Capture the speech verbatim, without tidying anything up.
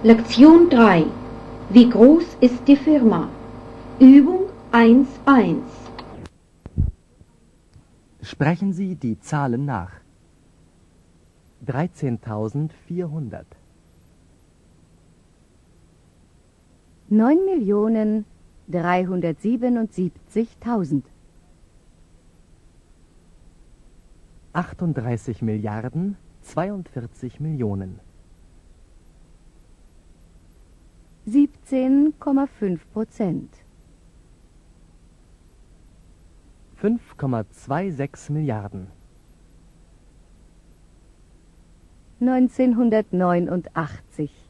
Lektion drei. Wie groß ist die Firma? Übung eins eins. Sprechen Sie die Zahlen nach. dreizehntausendvierhundert. neun Millionen dreihundertsiebenundsiebzigtausend. achtunddreißig Milliarden zweiundvierzig Millionen. siebzehn Komma fünf Prozent. fünf Komma sechsundzwanzig Milliarden. neunzehnhundertneunundachtzig.